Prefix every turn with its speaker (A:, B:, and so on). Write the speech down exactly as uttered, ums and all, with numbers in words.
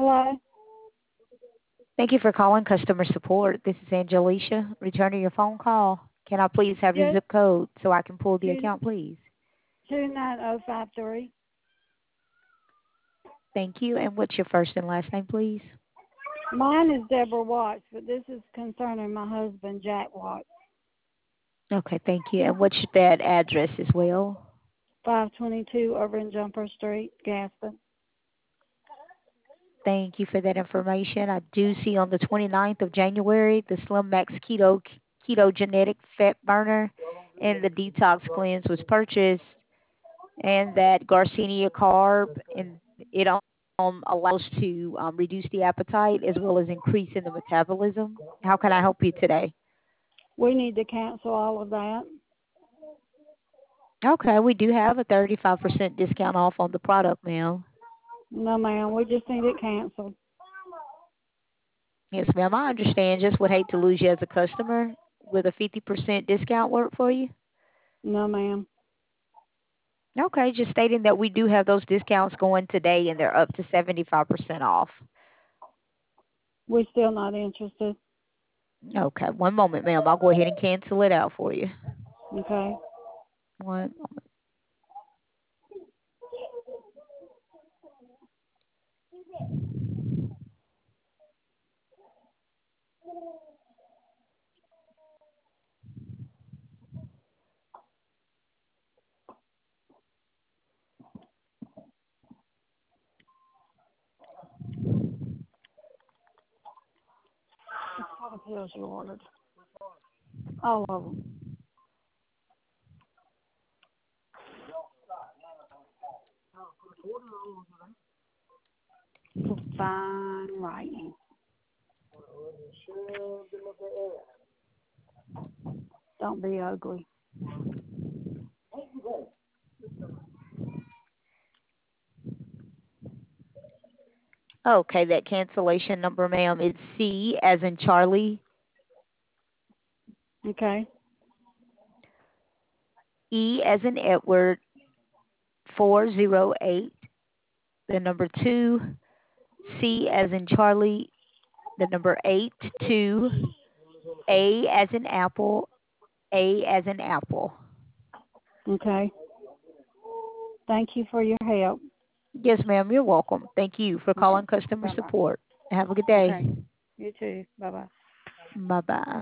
A: Hello?
B: Thank you for calling customer support. This is Angelicia, returning your phone call. Can I please have your
A: Yes,
B: zip code so I can pull the
A: two
B: account, please?
A: two nine oh five three.
B: Thank you. And what's your first and last name, please?
A: Mine is Deborah Watts, but this is concerning my husband, Jack Watts.
B: Okay, thank you. And what's that address as well?
A: five twenty-two over in Jumper Street, Gaston.
B: Thank you for that information. I do see on the twenty-ninth of January, the Slim Max Keto Ketogenic Fat Burner and the Detox Cleanse was purchased, and that Garcinia Carb, and it um, allows to um, reduce the appetite as well as increasing the metabolism. How can I help you today?
A: We need to cancel all of that.
B: Okay, we do have a thirty-five percent discount off on the product, ma'am.
A: No, ma'am, we just need it canceled.
B: Yes, ma'am, I understand. Just would hate to lose you as a customer. With a fifty percent discount work for you?
A: No, ma'am.
B: Okay, just stating that we do have those discounts going today, and they're up to seventy-five percent off.
A: We're still not interested.
B: Okay, one moment, ma'am. I'll go ahead and cancel it out for you.
A: Okay.
B: One moment.
A: All the pills you ordered. All of them. For fine writing. Don't be ugly.
B: Okay, that cancellation number, ma'am, is C as in Charlie,
A: Okay.
B: E as in Edward, four zero eight, the number two, C as in Charlie, the number eight, two, A as in Apple, A as in Apple.
A: Okay. Thank you for your help.
B: Yes, ma'am, you're welcome. Thank you for
A: Okay.
B: calling customer
A: Bye bye.
B: support. Have a good day.
A: Okay. You too. Bye bye.
B: Bye-bye.